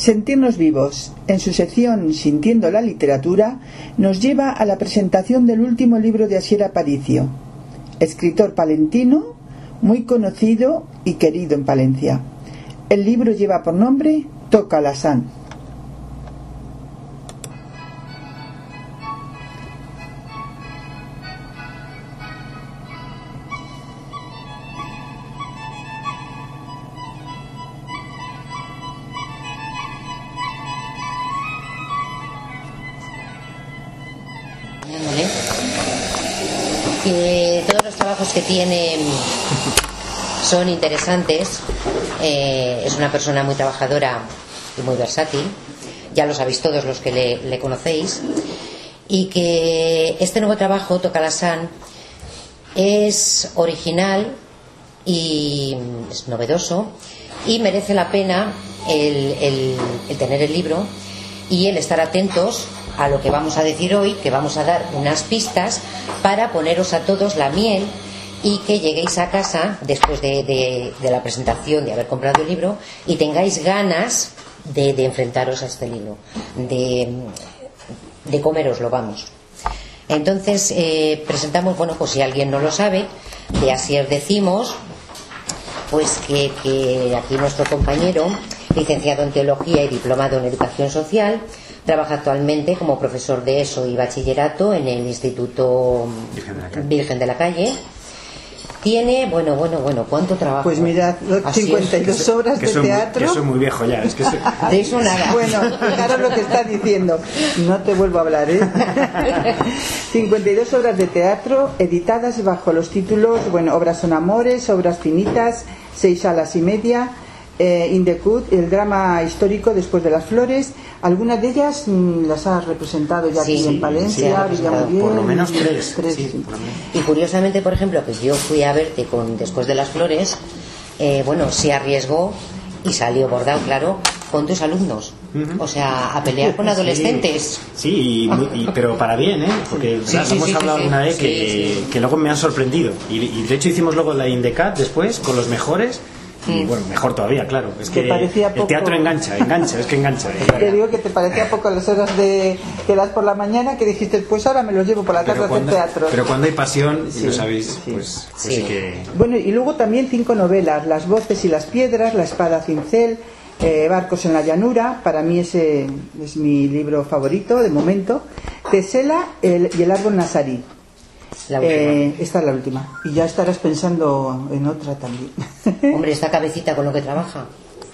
Sentirnos vivos, en su sección Sintiendo la literatura, nos lleva a la presentación del último libro de Asier Aparicio, escritor palentino, muy conocido y querido en Palencia. El libro lleva por nombre Toca la San. Que todos los trabajos que tiene son interesantes. Es una persona muy trabajadora y muy versátil, ya lo sabéis todos los que le conocéis, y que este nuevo trabajo, Toca la San, es original y es novedoso y merece la pena el tener el libro y el estar atentos a lo que vamos a decir hoy, que vamos a dar unas pistas para poneros a todos la miel y que lleguéis a casa después de la presentación, de haber comprado el libro, y tengáis ganas de enfrentaros a este libro, de coméroslo, vamos. Entonces presentamos, bueno, pues si alguien no lo sabe, de Asier decimos pues que aquí nuestro compañero, licenciado en Teología y diplomado en Educación Social, trabaja actualmente como profesor de ESO y bachillerato en el Instituto Virgen de la Calle. Tiene, bueno, ¿cuánto trabajo? Pues mirad, 52 obras de teatro. Que soy muy viejo ya, es que soy... De eso nada. Bueno, fijaros lo que está diciendo. No te vuelvo a hablar, 52 obras de teatro editadas bajo los títulos, bueno, Obras son amores, Obras finitas, 6 salas y media, Indecut, el drama histórico Después de las flores. Algunas de ellas las has representado ya aquí en Palencia, por lo menos tres. Sí. Y curiosamente, por ejemplo, que yo fui a verte con Después de las flores, se arriesgó y salió bordado, claro, con tus alumnos. O sea, a pelear con adolescentes. Sí, pero para bien, porque hemos hablado una vez que luego me han sorprendido. Y de hecho hicimos luego la Indecat después con los mejores. Y bueno, mejor todavía, claro. Es que el teatro engancha, es que engancha. Te digo que te parecía poco las horas que das por la mañana, que dijiste, pues ahora me los llevo por la tarde a hacer teatro. Pero cuando hay pasión, y lo sabéis, pues sí que... Bueno, y luego también 5 novelas, Las voces y las piedras, La espada cincel, Barcos en la llanura, para mí ese es mi libro favorito de momento, Tesela y el árbol nazarí. Esta es la última. Y ya estarás pensando en otra también. Hombre, esta cabecita con lo que trabaja.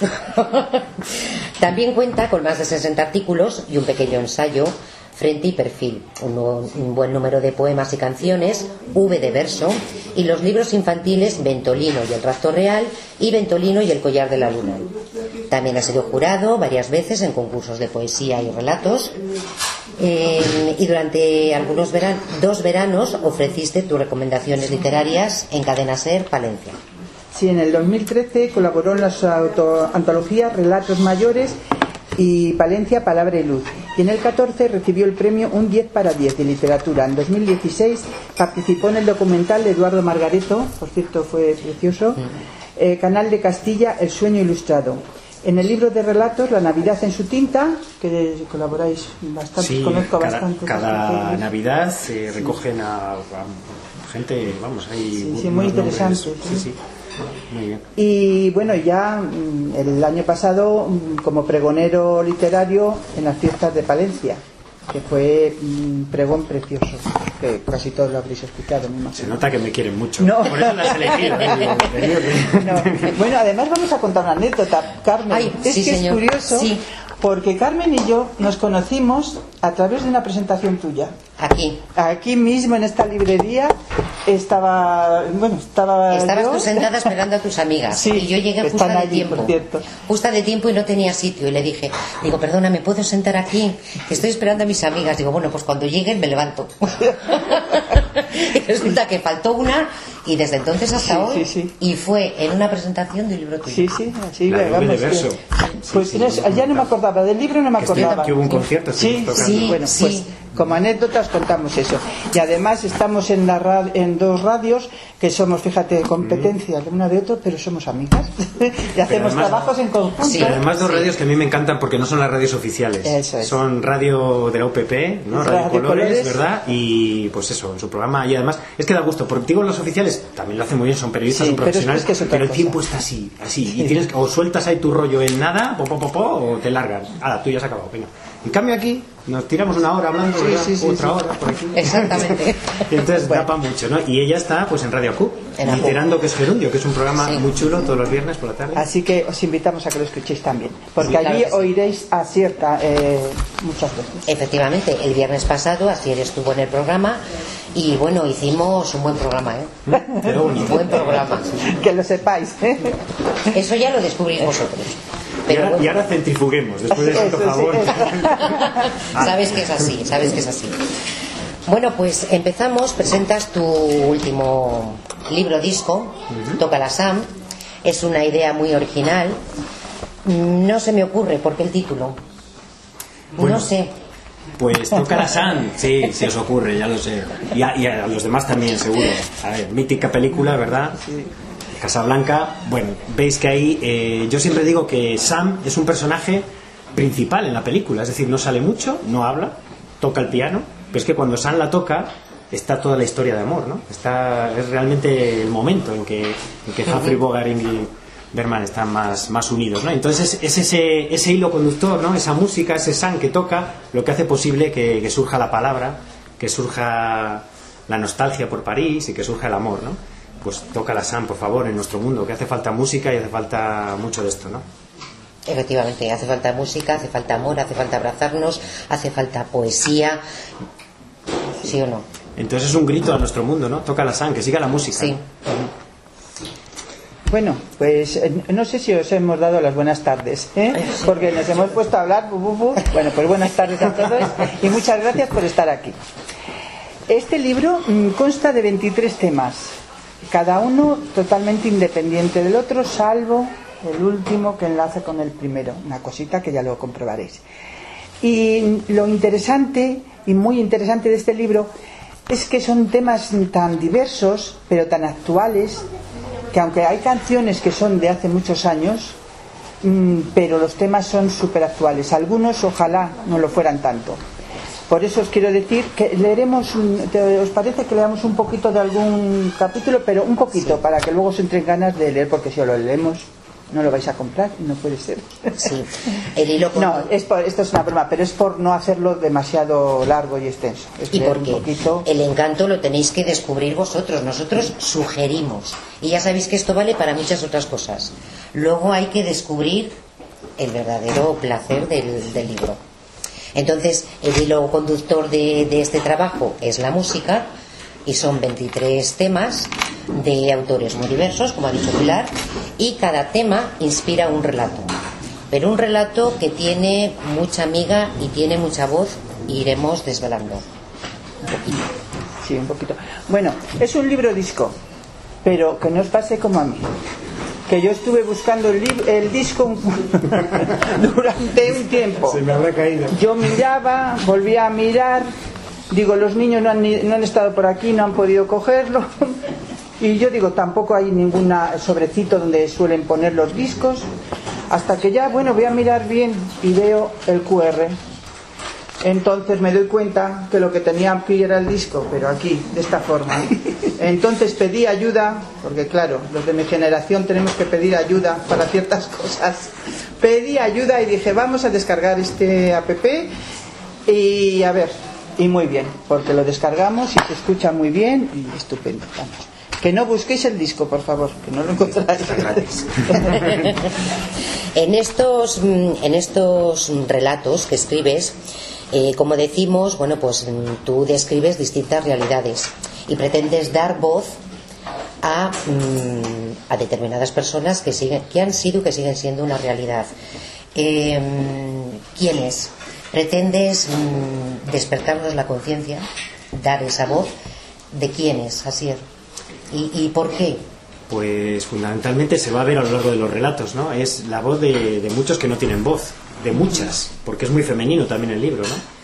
También cuenta con más de 60 artículos y un pequeño ensayo, Frente y perfil, un buen número de poemas y canciones, V de verso, y los libros infantiles Ventolino y el rapto real y Ventolino y el collar de la luna. También ha sido jurado varias veces en concursos de poesía y relatos, y durante algunos dos veranos ofreciste tus recomendaciones literarias en Cadena Ser Palencia. Sí, en el 2013 colaboró en las antologías Relatos Mayores y Palencia, Palabra y Luz. Y en el 14 recibió el premio Un 10 para 10 de literatura. En 2016 participó en el documental de Eduardo Margareto, por cierto fue precioso, Canal de Castilla, El sueño ilustrado. En el libro de relatos La Navidad en su tinta, que colaboráis bastante, conozco bastante. Cada Navidad recogen a gente, hay muy interesante. Sí. Muy bien. Y bueno, ya el año pasado como pregonero literario en las fiestas de Palencia, que fue un pregón precioso, que casi todos lo habréis escuchado, me imagino. Se nota que me quieren mucho. No. Por eso las he elegido. No. Bueno, además vamos a contar una anécdota, Carmen. Es curioso, porque Carmen y yo nos conocimos a través de una presentación tuya. Aquí mismo en esta librería estaba Estabas yo tú sentada esperando a tus amigas, y yo llegué justa de tiempo y no tenía sitio, y le dije, perdona, ¿me puedo sentar aquí? Que estoy esperando a mis amigas. Digo, bueno, pues cuando lleguen me levanto. Y resulta que faltó una, y desde entonces hasta hoy, y fue en una presentación de un libro tuyo. Así vamos, de verso. Ya no me acordaba del libro, no me acordaba. Que hubo un concierto. Como anécdotas contamos eso. Y además estamos en 2 radios que somos, fíjate, competencia de una de otra, pero somos amigas y hacemos trabajos en conjunto. Sí, además 2 radios que a mí me encantan porque no son las radios oficiales. Eso es. Son radio de la UPP, ¿no? Radio Colores, ¿verdad? Y pues eso, en su programa. Y además es que da gusto, porque digo, los oficiales también lo hacen muy bien, son periodistas, son profesionales, pero el tiempo está así. Y tienes o sueltas ahí tu rollo en nada, o te largas. Tú ya se ha acabado, venga. En cambio aquí nos tiramos 1 hora hablando, otra hora por aquí. Exactamente. Y entonces da para mucho, ¿no? Y ella está pues en Radio Q, Literando, que es Gerundio, que es un programa muy chulo todos los viernes por la tarde. Así que os invitamos a que lo escuchéis también, porque allí oiréis a Cierta muchas veces. Efectivamente, el viernes pasado Asier estuvo en el programa y bueno, hicimos un buen programa, Pero un buen programa. Que lo sepáis, Eso ya lo descubrís vosotros. Pero y ahora centrifuguemos después de tanto favor. Sabes que es así. Bueno, pues empezamos. Presentas tu último libro disco, Toca la Sam. Es una idea muy original. No se me ocurre por qué el título. Bueno, no sé. Pues Toca la Sam, sí, se os ocurre, ya lo sé. Y a los demás también, seguro. A ver, mítica película, ¿verdad? Sí. Casablanca. Bueno, veis que ahí yo siempre digo que Sam es un personaje principal en la película, es decir, no sale mucho, no habla, toca el piano, pero es que cuando Sam la toca está toda la historia de amor, ¿no? Es realmente el momento en que Humphrey Bogart y Ingrid Bergman están más unidos, ¿no? Entonces es ese hilo conductor, ¿no? Esa música, ese Sam que toca, lo que hace posible que surja la palabra, que surja la nostalgia por París y que surja el amor, ¿no? Pues toca la Sam, por favor, en nuestro mundo, que hace falta música y hace falta mucho de esto, ¿no? Efectivamente, hace falta música, hace falta amor, hace falta abrazarnos, hace falta poesía, ¿sí o no? Entonces es un grito a nuestro mundo, ¿no? Toca la Sam, que siga la música. Sí. Bueno, pues no sé si os hemos dado las buenas tardes, porque nos hemos puesto a hablar. Bueno, pues buenas tardes a todos y muchas gracias por estar aquí. Este libro consta de 23 temas, cada uno totalmente independiente del otro, salvo el último que enlaza con el primero, una cosita que ya lo comprobaréis. Y lo interesante y muy interesante de este libro es que son temas tan diversos pero tan actuales, que aunque hay canciones que son de hace muchos años, pero los temas son súper actuales. Algunos ojalá no lo fueran tanto. Por eso os quiero decir que leeremos, ¿os parece que leamos un poquito de algún capítulo? Pero un poquito, sí, para que luego os entren ganas de leer, porque si os lo leemos no lo vais a comprar y no puede ser. Sí. El hilo no, esto es una broma, pero es por no hacerlo demasiado largo y extenso. Es y porque el encanto lo tenéis que descubrir vosotros. Nosotros sugerimos, y ya sabéis que esto vale para muchas otras cosas. Luego hay que descubrir el verdadero placer del libro. Entonces, el hilo conductor de este trabajo es la música, y son 23 temas de autores muy diversos, como ha dicho Pilar, y cada tema inspira un relato, pero un relato que tiene mucha miga y tiene mucha voz, y iremos desvelando un poquito. Sí, un poquito. Bueno, es un libro disco, pero que no os pase como a mí, que yo estuve buscando el disco durante un tiempo. Se me habrá caído. Yo miraba, volvía a mirar, digo, los niños no han estado por aquí, no han podido cogerlo. Y yo digo, tampoco hay ningún sobrecito donde suelen poner los discos. Hasta que ya, bueno, voy a mirar bien y veo el QR. Entonces me doy cuenta que lo que tenía aquí era el disco, pero aquí, de esta forma. Entonces pedí ayuda, porque claro, los de mi generación tenemos que pedir ayuda para ciertas cosas. Pedí ayuda y dije, vamos a descargar este app y a ver, y muy bien, porque lo descargamos y se escucha muy bien y estupendo. Vamos. Que no busquéis el disco, por favor, que no lo encontráis. En estos relatos que escribes, como decimos, bueno, pues tú describes distintas realidades y pretendes dar voz a determinadas personas que han sido y que siguen siendo una realidad. ¿Quiénes? ¿Pretendes despertarnos la conciencia, dar esa voz? ¿De quiénes, Asier? ¿Y por qué? Pues fundamentalmente se va a ver a lo largo de los relatos, ¿no? Es la voz de muchos que no tienen voz, de muchas, porque es muy femenino también el libro, ¿no?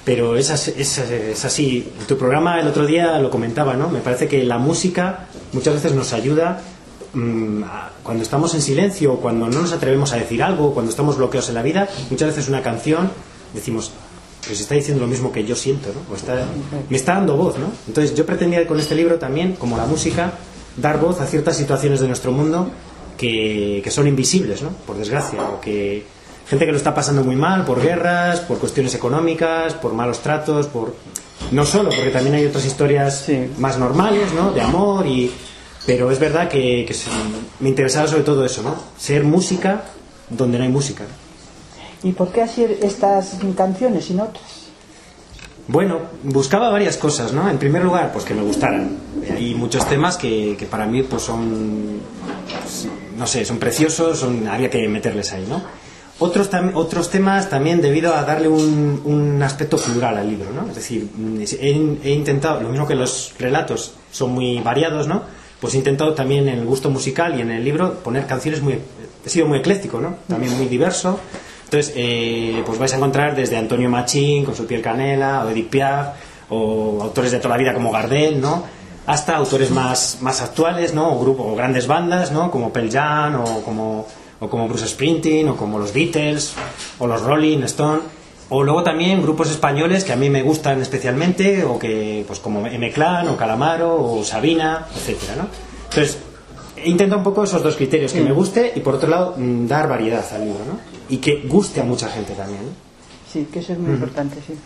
pero es así. En tu programa el otro día lo comentaba, ¿no? Me parece que la música muchas veces nos ayuda cuando estamos en silencio, cuando no nos atrevemos a decir algo, cuando estamos bloqueados en la vida. Muchas veces una canción decimos, pues está diciendo lo mismo que yo siento, ¿no? Me está dando voz, ¿no? Entonces yo pretendía con este libro también, como la música, dar voz a ciertas situaciones de nuestro mundo que son invisibles, ¿no? Por desgracia, o que gente que lo está pasando muy mal por guerras, por cuestiones económicas, por malos tratos, no solo, porque también hay otras historias más normales, ¿no? De amor, pero es verdad que me interesaba sobre todo eso, ¿no? Ser música donde no hay música, ¿no? ¿Y por qué así estas canciones y no otras? Bueno, buscaba varias cosas, ¿no? En primer lugar, pues que me gustaran. Hay muchos temas que para mí pues son, pues, no sé, son preciosos, había que meterles ahí, ¿no? Otros temas también debido a darle un aspecto plural al libro, ¿no? Es decir, he intentado, lo mismo que los relatos son muy variados, ¿no? Pues he intentado también en el gusto musical y en el libro poner canciones he sido muy ecléctico, ¿no? También muy diverso. Entonces, pues vais a encontrar desde Antonio Machín con su Piel Canela, o Edith Piaf, o autores de toda la vida como Gardel, ¿no? Hasta autores más actuales, ¿no? O grandes bandas, ¿no? Como Pearl Jam, o como Bruce Springsteen, o como los Beatles, o los Rolling Stone, o luego también grupos españoles que a mí me gustan especialmente, o que, pues como M-Clan, o Calamaro, o Sabina, etcétera, ¿no? Entonces, he intentado un poco esos dos criterios, que me guste y por otro lado dar variedad al libro, ¿no? Y que guste a mucha gente también, ¿no? Sí, que eso es muy importante, sí.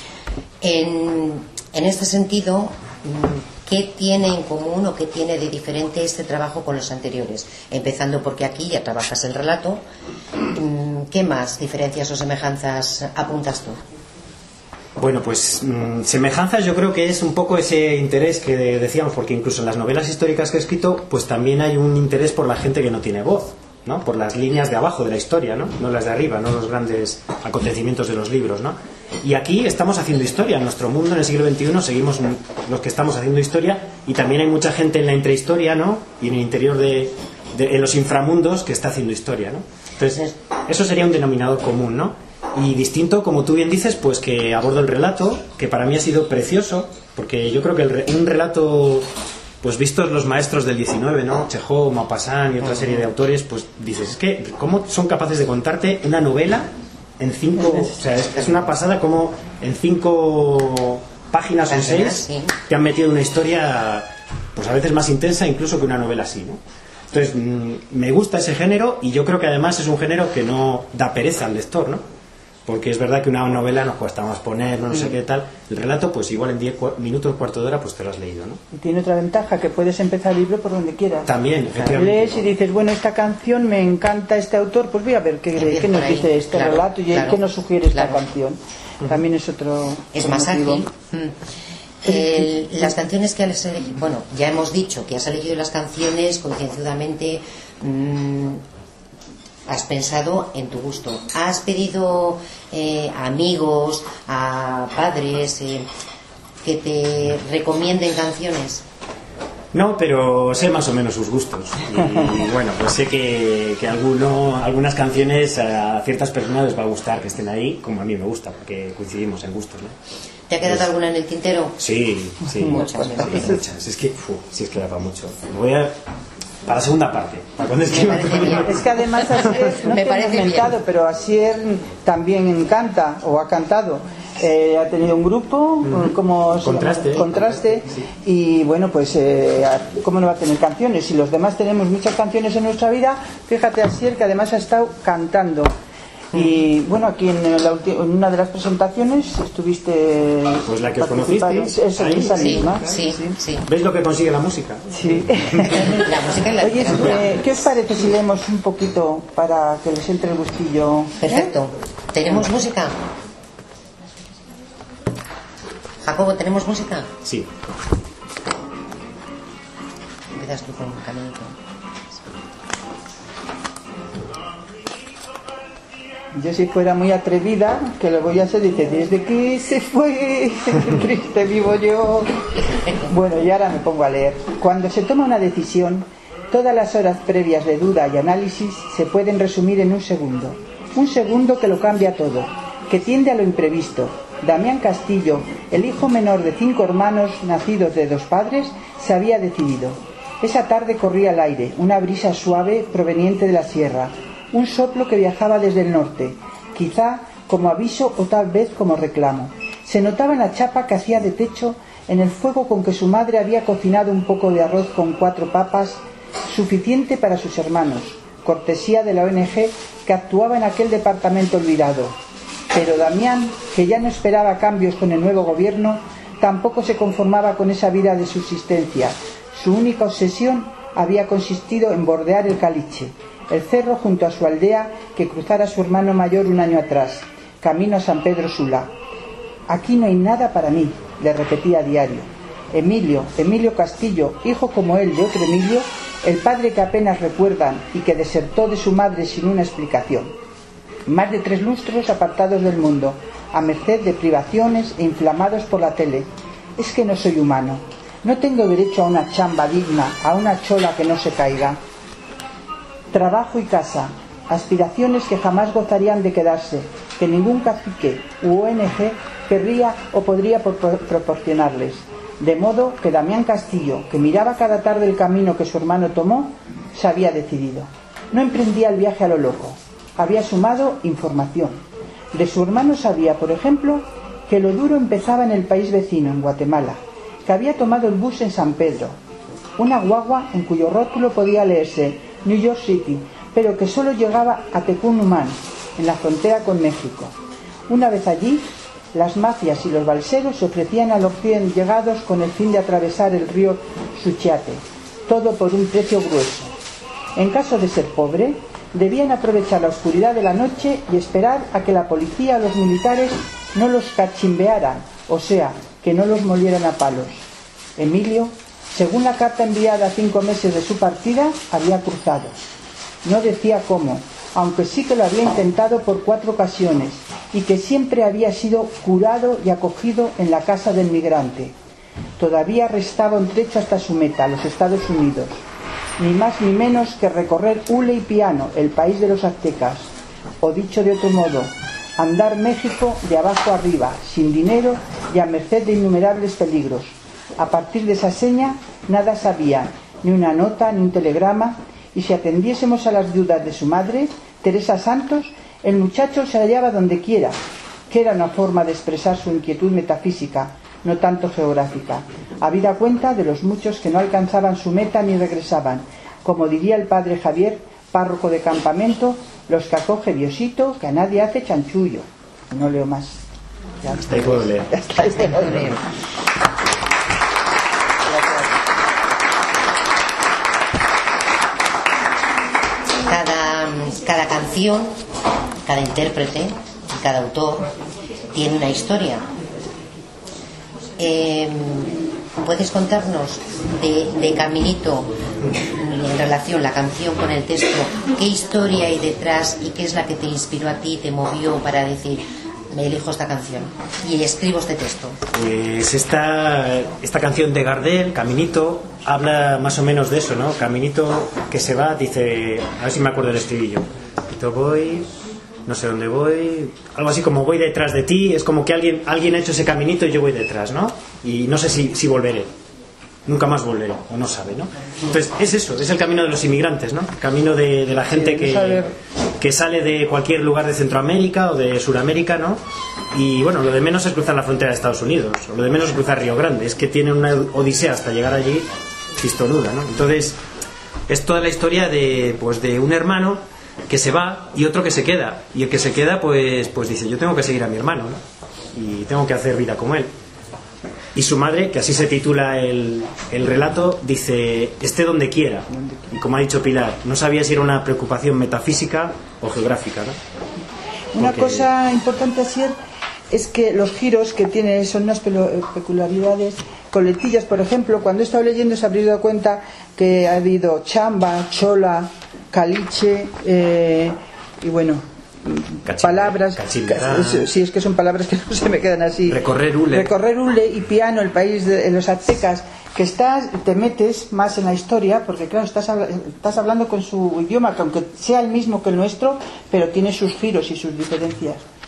En este sentido, ¿qué tiene en común o qué tiene de diferente este trabajo con los anteriores? Empezando porque aquí ya trabajas el relato. ¿Qué más diferencias o semejanzas apuntas tú? Bueno, pues semejanzas yo creo que es un poco ese interés que decíamos, porque incluso en las novelas históricas que he escrito, pues también hay un interés por la gente que no tiene voz, ¿no? Por las líneas de abajo de la historia, ¿no? No las de arriba, no los grandes acontecimientos de los libros, ¿no? Y aquí estamos haciendo historia. En nuestro mundo, en el siglo XXI, seguimos los que estamos haciendo historia, y también hay mucha gente en la intrahistoria, ¿no? Y en el interior en los inframundos que está haciendo historia, ¿no? Entonces, eso sería un denominador común, ¿no? Y distinto, como tú bien dices, pues que abordo el relato, que para mí ha sido precioso, porque yo creo que un relato, pues vistos los maestros del 19, ¿no? Chekhov, Maupassant y otra serie de autores, pues dices, es que ¿cómo son capaces de contarte una novela en 5, o sea, es una pasada como en 5 páginas o 6 te han metido una historia, pues a veces más intensa incluso que una novela así, ¿no? Entonces, me gusta ese género, y yo creo que además es un género que no da pereza al lector, ¿no? Porque es verdad que una novela nos cuesta más poner, no sé qué tal. El relato, pues igual en 10 minutos, cuarto de hora, pues te lo has leído, ¿no? Y tiene otra ventaja, que puedes empezar el libro por donde quieras. También, efectivamente. Lees y dices, bueno, esta canción me encanta este autor, pues voy a ver qué nos dice este relato y qué nos sugiere esta canción. También es otro. Es más ágil. Las canciones que has elegido, bueno, ya hemos dicho que has elegido las canciones concienzudamente. Has pensado en tu gusto. ¿Has pedido a amigos, a padres que te recomienden canciones? No, pero sé más o menos sus gustos. Y bueno, pues sé que algunas canciones a ciertas personas les va a gustar que estén ahí, como a mí me gusta, porque coincidimos en gustos, ¿no? ¿Te ha quedado alguna en el tintero? Sí. Muchas. Es que da para mucho. Voy a... Para la segunda parte, para cuando escriba. Es que además Asier, no te he comentado, pero Asier también encanta, o ha cantado. Ha tenido un grupo como Contraste, sí. Y bueno, pues ¿cómo no va a tener canciones? Si los demás tenemos muchas canciones en nuestra vida, fíjate Asier, que además ha estado cantando. Y bueno, aquí en una de las presentaciones estuviste, pues la que os conocisteis, esa misma. Sí. ¿Veis lo que consigue la música? Sí. La música y la Oye, ¿qué os parece si leemos un poquito para que les entre el gustillo? Perfecto. ¿Tenemos música? Jacobo, ¿tenemos música? Sí. Empiezas tú con un caminito. Yo si fuera muy atrevida, que lo voy a hacer, dice, desde que se fue, triste vivo yo. Bueno, y ahora me pongo a leer. Cuando se toma una decisión, todas las horas previas de duda y análisis se pueden resumir en un segundo. Un segundo que lo cambia todo, que tiende a lo imprevisto, Damián Castillo, el hijo menor de 5 hermanos nacidos de 2 padres, se había decidido. Esa tarde corría al aire una brisa suave proveniente de la sierra, un soplo que viajaba desde el norte, quizá como aviso o tal vez como reclamo. Se notaba en la chapa que hacía de techo, en el fuego con que su madre había cocinado un poco de arroz con 4 papas, suficiente para sus hermanos, cortesía de la ONG que actuaba en aquel departamento olvidado. Pero Damián, que ya no esperaba cambios con el nuevo gobierno, tampoco se conformaba con esa vida de subsistencia. Su única obsesión había consistido en bordear el Caliche, el cerro junto a su aldea que cruzara su hermano mayor un año atrás, camino a San Pedro Sula. «Aquí no hay nada para mí», le repetía a diario. Emilio Castillo, hijo como él de otro Emilio, el padre que apenas recuerdan y que desertó de su madre sin una explicación. Más de 3 lustros apartados del mundo, a merced de privaciones e inflamados por la tele. Es que no soy humano. No tengo derecho a una chamba digna, a una chola que no se caiga. Trabajo y casa, aspiraciones que jamás gozarían de quedarse, que ningún cacique u ONG querría o podría proporcionarles. De modo que Damián Castillo, que miraba cada tarde el camino que su hermano tomó, se había decidido. No emprendía el viaje a lo loco. Había sumado información. De su hermano sabía, por ejemplo, que lo duro empezaba en el país vecino, en Guatemala, que había tomado el bus en San Pedro, una guagua en cuyo rótulo podía leerse New York City, pero que solo llegaba a Tecún-Umán, en la frontera con México. Una vez allí, las mafias y los balseros se ofrecían a los recién llegados con el fin de atravesar el río Suchiate, todo por un precio grueso. En caso de ser pobre, debían aprovechar la oscuridad de la noche y esperar a que la policía o los militares no los cachimbearan, o sea, que no los molieran a palos. Emilio, según la carta enviada a 5 meses de su partida, había cruzado. No decía cómo, aunque sí que lo había intentado por 4 ocasiones y que siempre había sido curado y acogido en la casa del migrante. Todavía restaba un trecho hasta su meta, los Estados Unidos. Ni más ni menos que recorrer hule y piano, el país de los aztecas. O dicho de otro modo, andar México de abajo arriba, sin dinero y a merced de innumerables peligros. A partir de esa seña, nada sabía, ni una nota, ni un telegrama, y si atendiésemos a las dudas de su madre, Teresa Santos, el muchacho se hallaba donde quiera, que era una forma de expresar su inquietud metafísica, no tanto geográfica, habida cuenta de los muchos que no alcanzaban su meta ni regresaban, como diría el padre Javier, párroco de campamento, los que acoge Diosito, que a nadie hace chanchullo. No leo más. Ya hasta ahí puedo leer. Hasta ahí puedo leer. Cada canción, cada intérprete, cada autor tiene una historia. ¿Puedes contarnos de Caminito, en relación la canción con el texto, qué historia hay detrás y qué es la que te inspiró a ti, te movió para decir, me elijo esta canción y escribo este texto? Pues esta canción de Gardel, Caminito, habla más o menos de eso, ¿no? Caminito que se va, dice, a ver si me acuerdo del estribillo. Voy, no sé dónde voy, algo así como voy detrás de ti, es como que alguien ha hecho ese caminito y yo voy detrás, ¿no? Y no sé si volveré, nunca más volveré, o no sabe, ¿no? Entonces es eso, es el camino de los inmigrantes, ¿no? El camino de la gente que sale de cualquier lugar de Centroamérica o de Suramérica, ¿no? Y bueno, lo de menos es cruzar la frontera de Estados Unidos, o lo de menos es cruzar Río Grande, es que tienen una odisea hasta llegar allí pistonuda, ¿no? Entonces es toda la historia de un hermano que se va y otro que se queda, y el que se queda pues dice, yo tengo que seguir a mi hermano, ¿no? Y tengo que hacer vida como él. Y su madre, que así se titula el relato, dice, esté donde quiera. Y como ha dicho Pilar, no sabía si era una preocupación metafísica o geográfica, ¿no? Una cosa importante así es que los giros que tiene son unas peculiaridades. Coletillas, por ejemplo, cuando he estado leyendo se ha dado cuenta que ha habido chamba, chola, caliche, y bueno, palabras, sí, es que son palabras que no se me quedan así. Recorrer hule y piano, el país de los aztecas, que te metes más en la historia, porque claro, estás hablando con su idioma, que aunque sea el mismo que el nuestro, pero tiene sus giros y sus diferencias.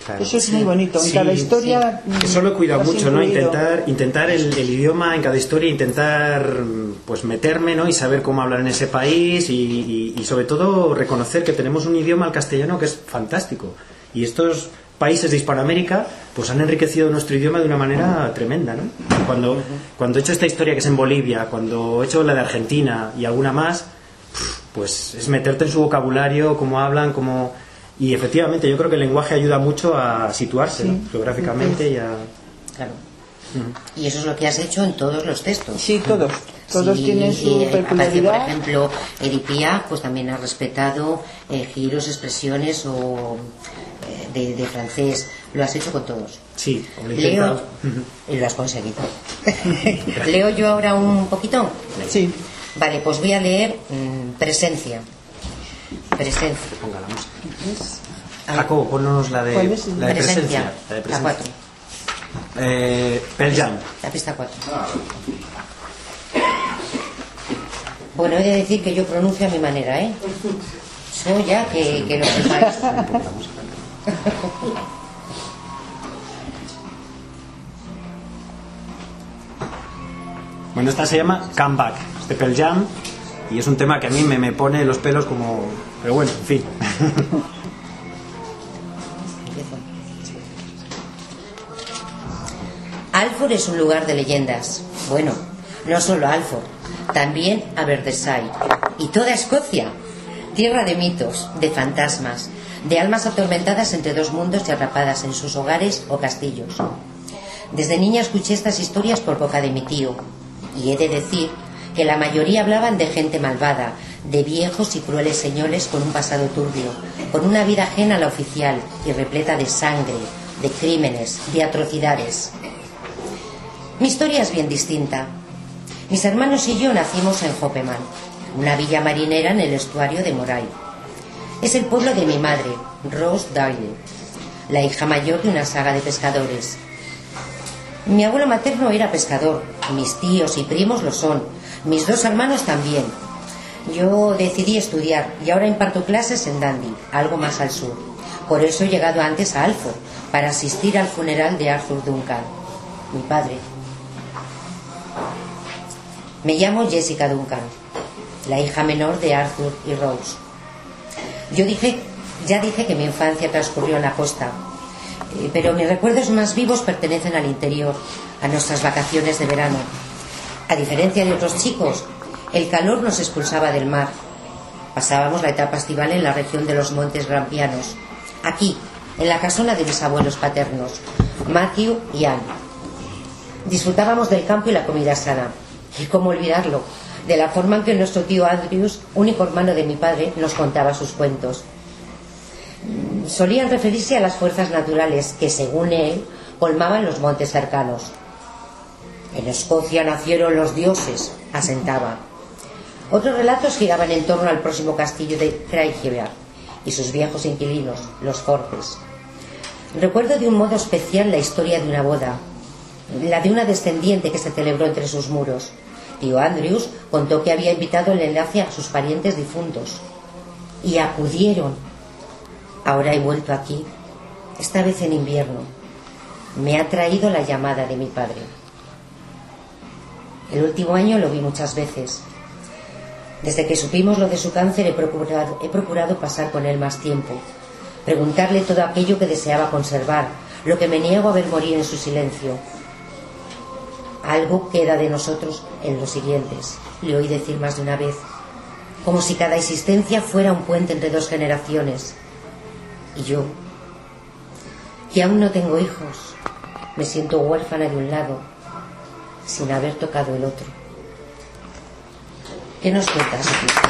Claro. Eso es muy bonito. En cada historia. Eso lo he cuidado mucho, ¿no? Intentar el idioma en cada historia, intentar pues meterme, ¿no? Y saber cómo hablar en ese país y sobre todo reconocer que tenemos un idioma, el castellano, que es fantástico. Y estos países de Hispanoamérica pues han enriquecido nuestro idioma de una manera tremenda, ¿no? Cuando he hecho esta historia que es en Bolivia, cuando he hecho la de Argentina y alguna más, pues es meterte en su vocabulario, cómo hablan, cómo... Y efectivamente yo creo que el lenguaje ayuda mucho a situarse, ¿no? Geográficamente y a... Claro. Y eso es lo que has hecho en todos los textos. Sí, todos tienen su peculiaridad. Por ejemplo, Edith Piaf pues también ha respetado giros, expresiones o de francés. Lo has hecho con todos. Sí, Leo, y lo has conseguido. ¿Leo yo ahora un poquito? Sí. Vale, pues voy a leer Presencia. Ponga la música. Jacobo, ponnos la de Presencia. La de Presencia. La 4. Pearl Jam. La pista 4. Bueno, he de decir que yo pronuncio a mi manera, ¿eh? Soy ya que lo sepáis. Bueno, esta se llama Come Back, de Pearl Jam, y es un tema que a mí me pone los pelos como... Pero bueno, en fin. Alford es un lugar de leyendas. Bueno, no solo Alford, también Aberdeenshire y toda Escocia, tierra de mitos, de fantasmas, de almas atormentadas entre dos mundos y atrapadas en sus hogares o castillos. Desde niña escuché estas historias por boca de mi tío, y he de decir que la mayoría hablaban de gente malvada, de viejos y crueles señores con un pasado turbio, con una vida ajena a la oficial y repleta de sangre, de crímenes, de atrocidades. Mi historia es bien distinta. Mis hermanos y yo nacimos en Hoppeman, una villa marinera en el estuario de Moray. Es el pueblo de mi madre, Rose Dyle, la hija mayor de una saga de pescadores. Mi abuelo materno era pescador, mis tíos y primos lo son, mis dos hermanos también. Yo decidí estudiar y ahora imparto clases en Dundee, algo más al sur. Por eso he llegado antes a Alford, para asistir al funeral de Arthur Duncan, mi padre. Me llamo Jessica Duncan, la hija menor de Arthur y Rose. Ya dije que mi infancia transcurrió en la costa, pero mis recuerdos más vivos pertenecen al interior, a nuestras vacaciones de verano. A diferencia de otros chicos, el calor nos expulsaba del mar. Pasábamos la etapa estival en la región de los Montes Grampianos, aquí, en la casona de mis abuelos paternos, Matthew y Anne. Disfrutábamos del campo y la comida sana. Y cómo olvidarlo, de la forma en que nuestro tío Andrews, único hermano de mi padre, nos contaba sus cuentos. Solían referirse a las fuerzas naturales que, según él, colmaban los montes cercanos. En Escocia nacieron los dioses, asentaba. Otros relatos giraban en torno al próximo castillo de Craigieburn y sus viejos inquilinos, los Forces. Recuerdo de un modo especial la historia de una boda, la de una descendiente que se celebró entre sus muros. Tío Andrews contó que había invitado el enlace a sus parientes difuntos y acudieron. Ahora he vuelto aquí, esta vez en invierno. Me ha traído la llamada de mi padre. El último año lo vi muchas veces. Desde que supimos lo de su cáncer he procurado pasar con él más tiempo, preguntarle todo aquello que deseaba conservar, lo que me niego a ver morir en su silencio. Algo queda de nosotros en los siguientes, le oí decir más de una vez, como si cada existencia fuera un puente entre dos generaciones. Y yo, que aún no tengo hijos, me siento huérfana de un lado, sin haber tocado el otro. ¿Qué nos cuentas, Cristo?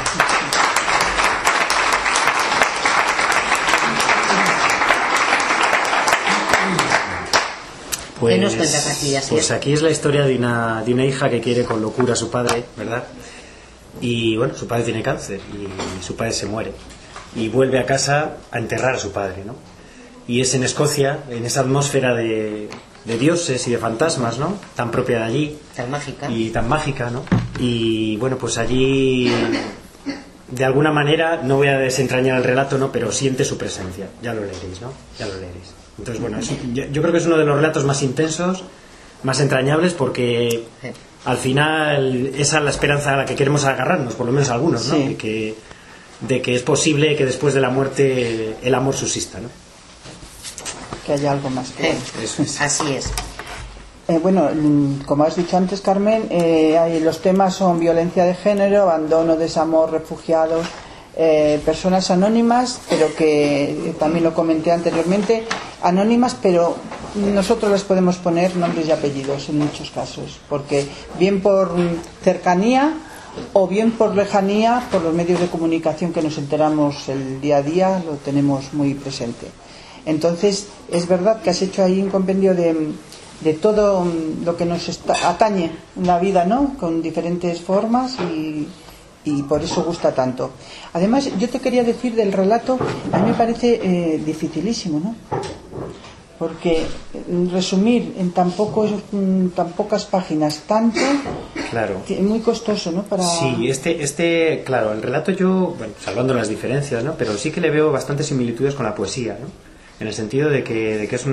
¿Qué nos cuentas aquí? Pues aquí es la historia de una hija que quiere con locura a su padre, ¿verdad? Y bueno, su padre tiene cáncer y su padre se muere. Y vuelve a casa a enterrar a su padre, ¿no? Y es en Escocia, en esa atmósfera de dioses y de fantasmas, ¿no? Tan propia de allí. Tan mágica. Y tan mágica, ¿no? Y bueno, pues allí, de alguna manera, no voy a desentrañar el relato, ¿no? Pero siente su presencia. Ya lo leeréis, ¿no? Ya lo leeréis. Entonces, bueno, yo creo que es uno de los relatos más intensos, más entrañables, porque al final esa es la esperanza a la que queremos agarrarnos, por lo menos algunos, ¿no? De que es posible que después de la muerte el amor subsista, ¿no? Que haya algo más. Eso es. Así es. Bueno, como has dicho antes, Carmen, los temas son violencia de género, abandono, desamor, refugiados, personas anónimas, pero que también lo comenté anteriormente, anónimas, pero nosotros les podemos poner nombres y apellidos en muchos casos, porque bien por cercanía o bien por lejanía, por los medios de comunicación que nos enteramos el día a día, lo tenemos muy presente. Entonces, es verdad que has hecho ahí un compendio de todo lo que nos atañe en la vida, ¿no? Con diferentes formas y por eso gusta tanto. Además, yo te quería decir del relato, a mí me parece dificilísimo, ¿no? Porque resumir en tan pocas páginas tanto, claro, es muy costoso, ¿no? Sí, claro, el relato yo, bueno, salvando las diferencias, ¿no? Pero sí que le veo bastantes similitudes con la poesía, ¿no? En el sentido de que es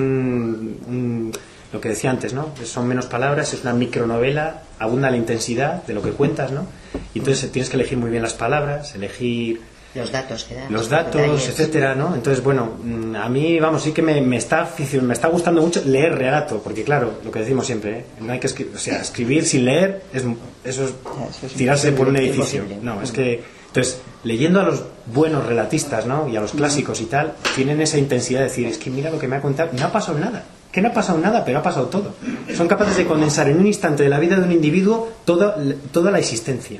lo que decía antes, ¿no? Son menos palabras, es una micronovela, abunda la intensidad de lo que cuentas, ¿no? Y entonces tienes que elegir muy bien las palabras, elegir los datos que dan, los datos, etcétera, ¿no? Entonces, bueno, a mí, vamos, sí que me está gustando mucho leer relato, porque claro, lo que decimos siempre, ¿eh? No hay que escribir sin leer, eso es tirarse por un edificio. No, es que, entonces, leyendo a los buenos relatistas, ¿no? Y a los clásicos y tal, tienen esa intensidad de decir, es que mira lo que me ha contado, no ha pasado nada. Que no ha pasado nada, pero ha pasado todo. Son capaces de condensar en un instante de la vida de un individuo toda la existencia,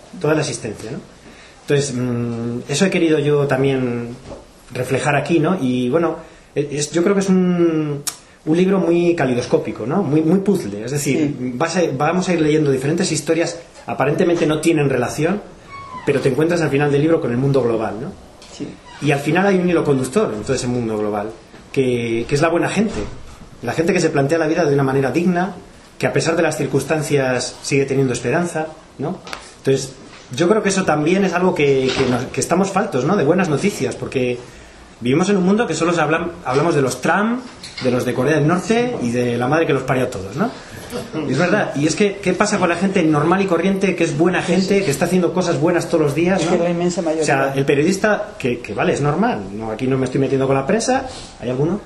¿no? Entonces, eso he querido yo también reflejar aquí, ¿no? Y bueno, yo creo que es un libro muy calidoscópico, ¿no? Muy puzzle, es decir, vamos a ir leyendo diferentes historias, aparentemente no tienen relación, pero te encuentras al final del libro con el mundo global, ¿no? Sí. Y al final hay un hilo conductor en todo ese mundo global, que es la buena gente. La gente que se plantea la vida de una manera digna, que a pesar de las circunstancias sigue teniendo esperanza, ¿no? Entonces, yo creo que eso también es algo que estamos faltos, ¿no? De buenas noticias, porque vivimos en un mundo que solo hablamos de los Trump, de los de Corea del Norte y de la madre que los parió a todos, ¿no? Y es verdad. Y es que, ¿qué pasa con la gente normal y corriente, que es buena gente, que está haciendo cosas buenas todos los días, ¿no? La inmensa mayoría. O sea, el periodista, que vale, es normal. No, aquí no me estoy metiendo con la prensa. ¿Hay alguno?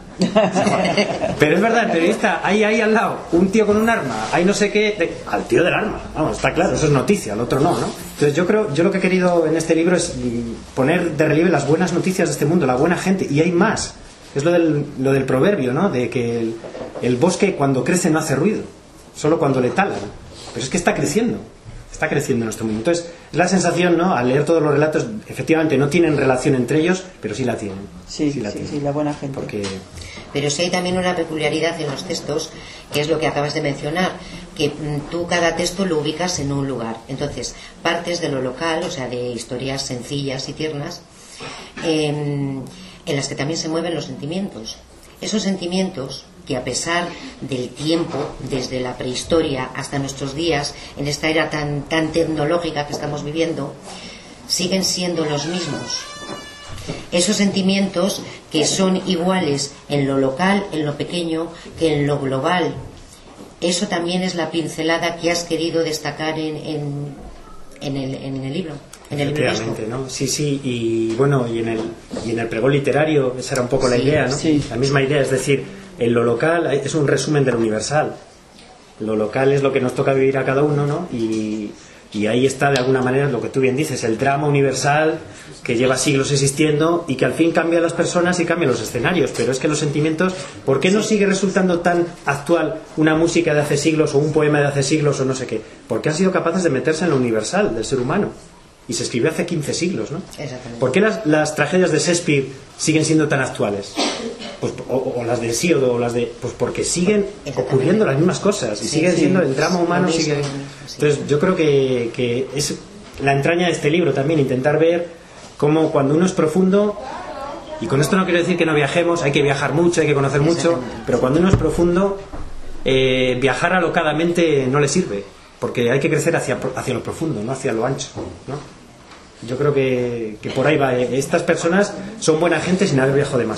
Pero es verdad, el periodista, hay ahí al lado un tío con un arma, hay no sé qué, al tío del arma, vamos, está claro, eso es noticia, al otro no, ¿no? Entonces yo lo que he querido en este libro es poner de relieve las buenas noticias de este mundo, la buena gente, y hay más. Es lo del proverbio, ¿no? De que el bosque cuando crece no hace ruido, solo cuando le talan. Pero es que está creciendo en nuestro mundo. Entonces, es la sensación, ¿no? Al leer todos los relatos, efectivamente no tienen relación entre ellos, pero sí la tienen. Sí, la buena gente. Pero sí hay también una peculiaridad en los textos, que es lo que acabas de mencionar, que tú cada texto lo ubicas en un lugar. Entonces, partes de lo local, o sea, de historias sencillas y tiernas, en las que también se mueven los sentimientos. Esos sentimientos que, a pesar del tiempo, desde la prehistoria hasta nuestros días, en esta era tan tecnológica que estamos viviendo, siguen siendo los mismos. Esos sentimientos que son iguales en lo local, en lo pequeño, que en lo global. Eso también es la pincelada que has querido destacar en el libro. Efectivamente, ¿no? Sí, y bueno, y en el pregón literario esa era un poco la idea, ¿no? Sí. La misma idea, es decir, en lo local es un resumen de lo universal. Lo local es lo que nos toca vivir a cada uno, ¿no? Y ahí está, de alguna manera, lo que tú bien dices, el drama universal que lleva siglos existiendo y que al fin cambia a las personas y cambia los escenarios. Pero es que los sentimientos, ¿por qué no sigue resultando tan actual una música de hace siglos o un poema de hace siglos o no sé qué? Porque han sido capaces de meterse en lo universal del ser humano. Y se escribió hace 15 siglos, ¿no? Exactamente. ¿Por qué las tragedias de Shakespeare siguen siendo tan actuales? Pues, o las de Hesíodo, o las de... Pues porque siguen ocurriendo las mismas cosas. Y sigue siendo el drama humano. Entonces yo creo que es la entraña de este libro también, intentar ver cómo cuando uno es profundo... Y con esto no quiero decir que no viajemos, hay que viajar mucho, hay que conocer mucho, pero cuando uno es profundo, viajar alocadamente no le sirve, porque hay que crecer hacia lo profundo, no hacia lo ancho, ¿no? Yo creo que por ahí va. Estas personas son buena gente sin haber viajado demasiado.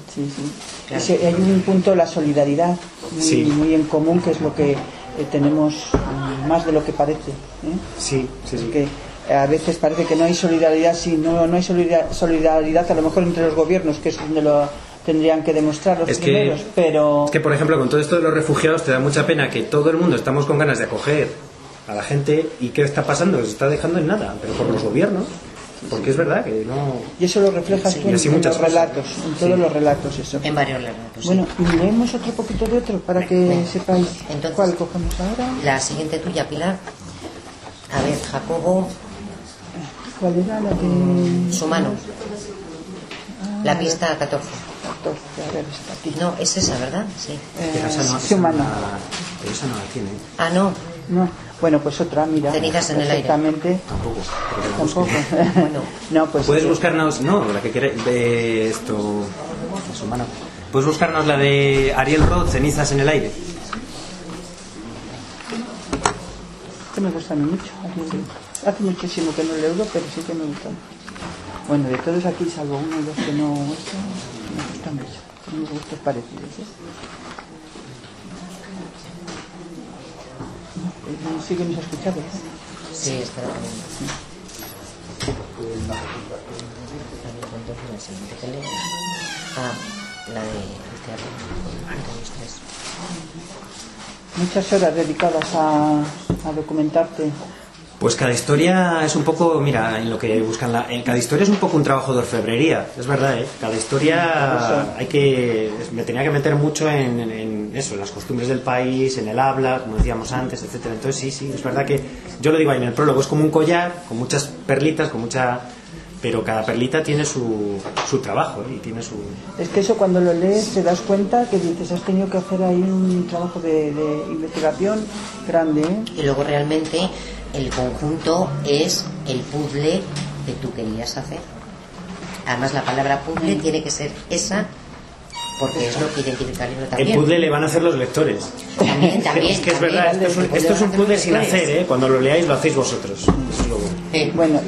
Sí, sí. Claro. Hay un punto, la solidaridad, muy en común, que es lo que tenemos más de lo que parece. Sí, sí, sí. Que a veces parece que no hay solidaridad, no hay solidaridad a lo mejor entre los gobiernos, que es donde lo tendrían que demostrar los primeros, pero... Es que, por ejemplo, con todo esto de los refugiados te da mucha pena que todo el mundo estamos con ganas de acoger a la gente, y ¿qué está pasando? Se está dejando en nada, pero por los gobiernos, porque es verdad que no... Y eso lo reflejas tú en los relatos, en todos los relatos, eso. En varios relatos. Bueno, y leemos otro poquito de otro para que sepáis. Entonces, ¿cuál cogemos ahora? La siguiente tuya, Pilar. A ver, Jacobo. ¿Cuál era la de...? Su mano. La pista 14. A ver, está aquí. No, es esa, ¿verdad? Sí. Su mano. Pero esa no la tiene. Ah, no. No. Bueno, pues otra, mira. Cenizas en el aire. Exactamente. Tampoco. Bueno. No, pues puedes buscarnos, no, la que quieres, de esto, su mano. Puedes buscarnos la de Ariel Roth, Cenizas en el aire. Que me gusta mucho. Hace muchísimo que no leo, pero sí que me gusta. Bueno, de todos aquí, salvo uno o dos que no me gustan mucho. Tenemos gustos parecidos, ¿Sí que nos ha escuchado? Sí, está bien. La de teatro. Muchas horas dedicadas a documentarte. Pues cada historia es un poco, mira, en lo que buscan cada historia es un poco un trabajo de orfebrería, es verdad, ¿eh? Cada historia me tenía que meter mucho en eso, en las costumbres del país, en el habla, como decíamos antes, etcétera. Entonces sí, es verdad que yo lo digo ahí en el prólogo, es como un collar con muchas perlitas, pero cada perlita tiene su trabajo, ¿eh? Y tiene su... Es que eso, cuando lo lees te das cuenta que dices, has tenido que hacer ahí un trabajo de investigación grande, ¿eh? Y luego realmente el conjunto es el puzzle que tú querías hacer. Además, la palabra puzzle tiene que ser esa, porque es lo que identifica el libro también. El puzzle le van a hacer los lectores. También. Es que es verdad, esto es un puzzle sin hacer, ¿eh? Cuando lo leáis lo hacéis vosotros. Eso es lo bueno. Bueno,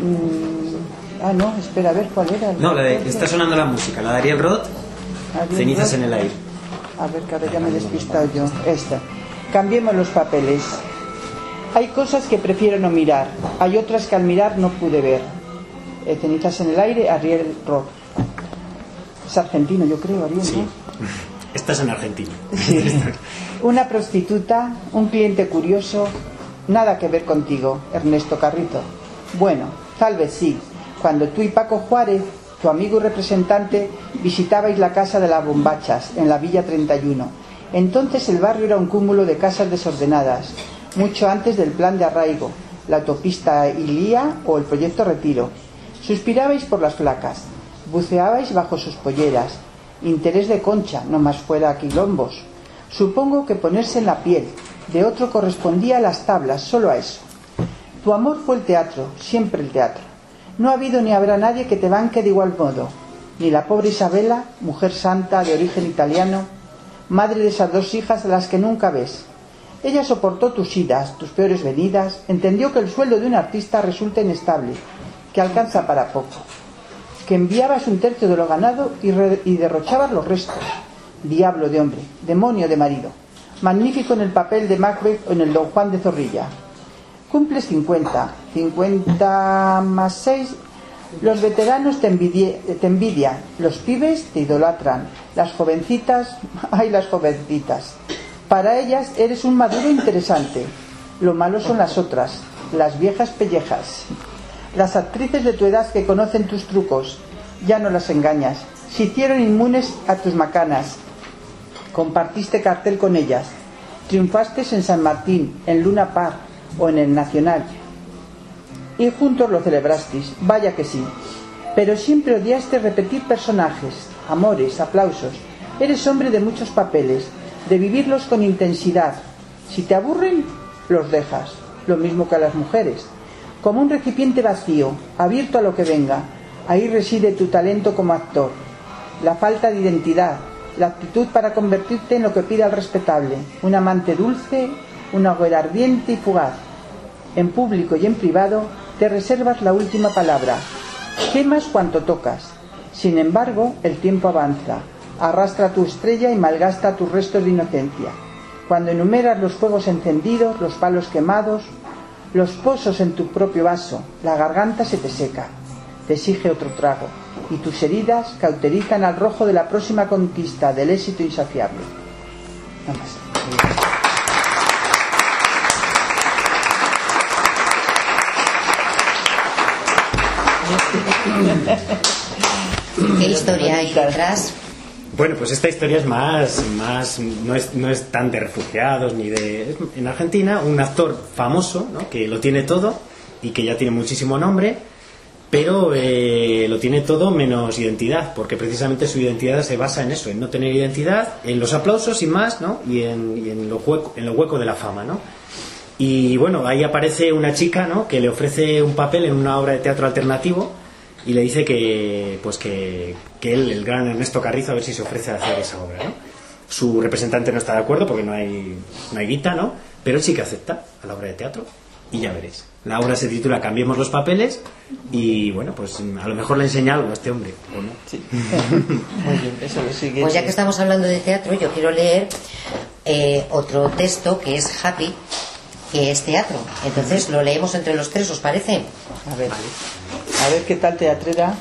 no, espera, a ver cuál era. No, está sonando la música, la de Ariel Roth, Cenizas en el aire. A ver, que ahora ya me he despistado yo. Esta. Cambiemos los papeles. Hay cosas que prefiero no mirar, hay otras que al mirar no pude ver. Cenizas en el aire, Ariel Roth. Es argentino, yo creo, Ariel, sí. ¿no? Estás en Argentina. Sí. Una prostituta, un cliente curioso, nada que ver contigo, Ernesto Carrito. Bueno, tal vez sí. Cuando tú y Paco Juárez, tu amigo y representante, visitabais la casa de las Bombachas, en la Villa 31. Entonces el barrio era un cúmulo de casas desordenadas, mucho antes del plan de arraigo, la autopista Ilía o el proyecto Retiro. Suspirabais por las flacas, buceabais bajo sus polleras. Interés de concha, no más fuera quilombos. Supongo que ponerse en la piel de otro correspondía a las tablas, solo a eso. Tu amor fue el teatro, siempre el teatro. No ha habido ni habrá nadie que te banque de igual modo, ni la pobre Isabela, mujer santa de origen italiano, madre de esas dos hijas a las que nunca ves. Ella soportó tus idas, tus peores venidas, entendió que el sueldo de un artista resulta inestable, que alcanza para poco, que enviabas un tercio de lo ganado y derrochabas los restos. Diablo de hombre, demonio de marido, magnífico en el papel de Macbeth o en el Don Juan de Zorrilla. Cumples 50 más 6, los veteranos te envidian, los pibes te idolatran, las jovencitas, ay las jovencitas. Para ellas eres un maduro interesante. Lo malo son las otras, las viejas pellejas. Las actrices de tu edad que conocen tus trucos, ya no las engañas. Se hicieron inmunes a tus macanas. Compartiste cartel con ellas. Triunfaste en San Martín, en Luna Park o en el Nacional. Y juntos lo celebrasteis, vaya que sí. Pero siempre odiaste repetir personajes, amores, aplausos. Eres hombre de muchos papeles, de vivirlos con intensidad. Si te aburren, los dejas, lo mismo que a las mujeres. Como un recipiente vacío, abierto a lo que venga. Ahí reside tu talento como actor. La falta de identidad, la actitud para convertirte en lo que pida el respetable. Un amante dulce, una hoguera ardiente y fugaz. En público y en privado te reservas la última palabra. Quemas cuanto tocas. Sin embargo, el tiempo avanza. arrastra tu estrella y malgasta tus restos de inocencia. Cuando enumeras los fuegos encendidos, los palos quemados, los pozos en tu propio vaso, la garganta se te seca, te exige otro trago, y tus heridas cauterizan al rojo de la próxima conquista del éxito insaciable. Nada más. ¿Qué historia hay detrás? Bueno, pues esta historia es más no es tan de refugiados ni de... En Argentina, un actor famoso, ¿no?, que lo tiene todo y que ya tiene muchísimo nombre, pero lo tiene todo menos identidad, porque precisamente su identidad se basa en eso, en no tener identidad, en los aplausos sin más, ¿no?, y en lo hueco de la fama, ¿no? Y bueno, ahí aparece una chica, ¿no?, que le ofrece un papel en una obra de teatro alternativo y le dice que él, el gran Ernesto Carrizo, a ver si se ofrece a hacer esa obra, ¿no? Su representante no está de acuerdo porque no hay guita, ¿no? Pero él sí que acepta a la obra de teatro y ya veréis. La obra se titula Cambiemos los papeles y bueno, pues a lo mejor le enseña algo a este hombre, ¿o no? Sí. Muy bien, eso lo sigue. Pues ya que estamos hablando de teatro, yo quiero leer otro texto que es Happy, que es teatro. Entonces lo leemos entre los tres, ¿os parece? A ver. A ver qué tal teatrera.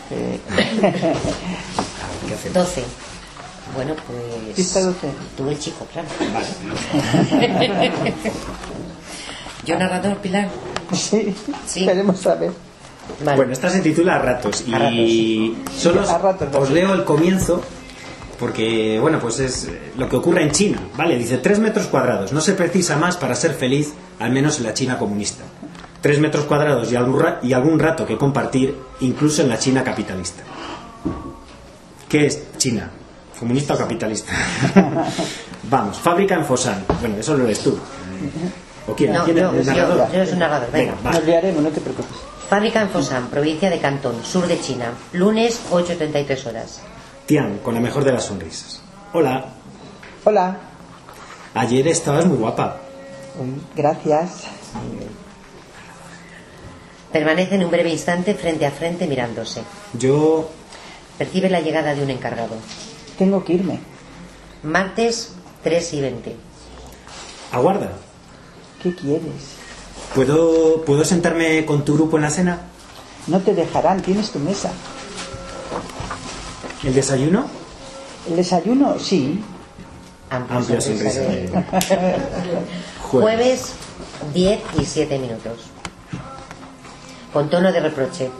12. Bueno, pues... ¿Pista 12? Tú el chico, claro. Vale. ¿Yo narrador, Pilar? Sí, sí. Queremos saber. Vale. Bueno, esta se titula A ratos y solo os leo el comienzo porque, bueno, pues es lo que ocurre en China, ¿vale? Dice 3 metros cuadrados, no se precisa más para ser feliz, al menos en la China comunista. 3 metros cuadrados y algún rato que compartir, incluso en la China capitalista. ¿Qué es China? ¿Comunista o capitalista? Vamos, fábrica en Fosán. Bueno, eso lo lees tú. ¿O quién? No, ¿Quién es el narrador? Yo soy narrador, venga. Nos liaremos, no te preocupes. Fábrica en Fosán, provincia de Cantón, sur de China. Lunes, 8:33 horas. Tian, con la mejor de las sonrisas. Hola. Hola. Ayer estabas muy guapa. Gracias. Permanecen un breve instante frente a frente mirándose. Yo... Percibe la llegada de un encargado. Tengo que irme. Martes, 3:20. Aguarda. ¿Qué quieres? ¿Puedo sentarme con tu grupo en la cena? No te dejarán, tienes tu mesa. ¿El desayuno? ¿El desayuno? Sí. Amplia sonrisa. Jueves, 10:07. Con tono de reproche.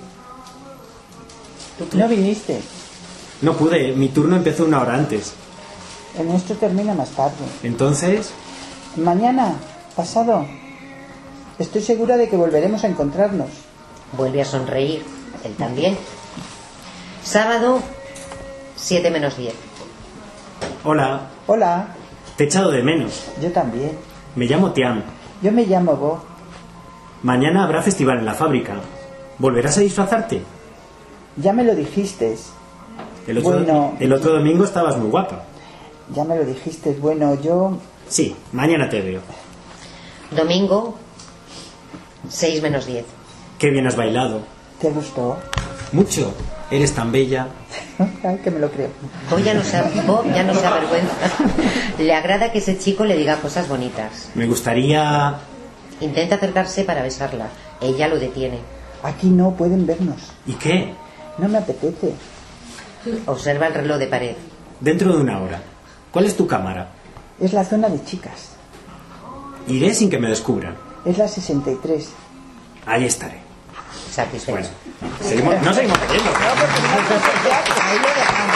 ¿No viniste? No pude, mi turno empezó 1 hora antes. El nuestro termina más tarde. Entonces... Mañana, pasado. Estoy segura de que volveremos a encontrarnos. Vuelve a sonreír, él también. Sábado, 7:10. Hola. Hola. Te he echado de menos. Yo también. Me llamo Tian. Yo me llamo Bo. Mañana habrá festival en la fábrica. ¿Volverás a disfrazarte? Ya me lo dijiste. El otro domingo estabas muy guapa. Ya me lo dijiste. Bueno, yo... Sí, mañana te veo. Domingo, 6:10. Qué bien has bailado. ¿Te gustó? Mucho. Eres tan bella. Ay, que me lo creo. Bob ya no se avergüenza. Le agrada que ese chico le diga cosas bonitas. Me gustaría... Intenta acercarse para besarla. Ella lo detiene. Aquí no pueden vernos. ¿Y qué? No me apetece. Observa el reloj de pared. Dentro de 1 hora. ¿Cuál es tu cámara? Es la zona de chicas. Iré sin que me descubran. Es la 63. Ahí estaré. Satisfecho. Bueno, no seguimos leyendo. Ahí lo dejamos.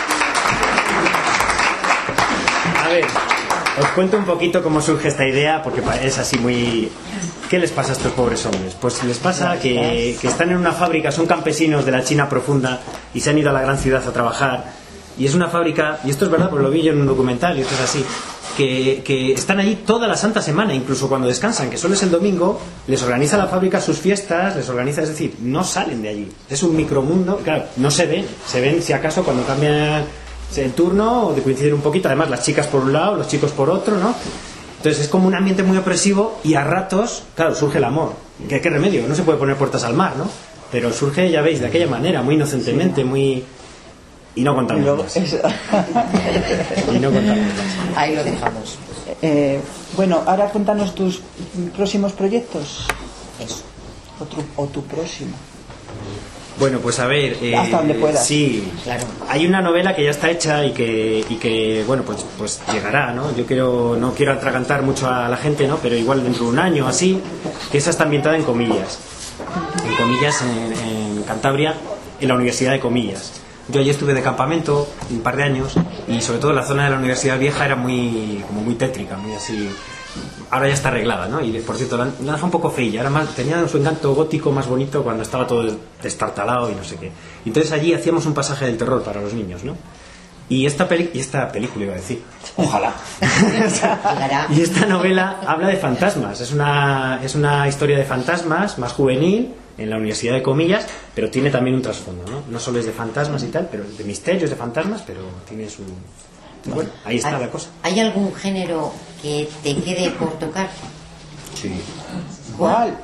A ver, os cuento un poquito cómo surge esta idea, porque es así muy... ¿Qué les pasa a estos pobres hombres? Pues les pasa que están en una fábrica, son campesinos de la China profunda y se han ido a la gran ciudad a trabajar. Y es una fábrica, y esto es verdad, porque lo vi yo en un documental y esto es así, que están allí toda la santa semana, incluso cuando descansan, que solo es el domingo, les organiza la fábrica sus fiestas, les organiza, es decir, no salen de allí. Es un micromundo, claro, no se ven si acaso cuando cambian el turno o de coincidir un poquito, además las chicas por un lado, los chicos por otro, ¿no? Entonces es como un ambiente muy opresivo y a ratos, claro, surge el amor. ¿Qué remedio? No se puede poner puertas al mar, ¿no? Pero surge, ya veis, de aquella manera, muy inocentemente, muy... Y no contamos más. Y no contamos más. Ahí lo dejamos. Bueno, ahora cuéntanos tus próximos proyectos. Eso. O tu próximo. Bueno, pues a ver, hasta donde puedas. Sí, claro. Hay una novela que ya está hecha y que bueno, pues llegará, ¿no? No quiero atragantar mucho a la gente, ¿no? Pero igual dentro de un año así, que esa está ambientada en Comillas. En Comillas, en Cantabria, en la Universidad de Comillas. Yo allí estuve de campamento un par de años y sobre todo la zona de la Universidad Vieja era como muy tétrica, muy así. Ahora ya está arreglada, ¿no? Y por cierto, la deja un poco feilla. Tenía su encanto gótico más bonito cuando estaba todo destartalado y no sé qué. Y entonces allí hacíamos un pasaje del terror para los niños, ¿no? Y esta película iba a decir, ojalá. Y esta novela habla de fantasmas. Es una historia de fantasmas más juvenil en la Universidad de Comillas, pero tiene también un trasfondo, ¿no? No solo es de fantasmas y tal, pero de misterios de fantasmas, pero tiene su... Bueno, ahí está la cosa. ¿Hay algún género que te quede por tocar? Sí. ¿Cuál?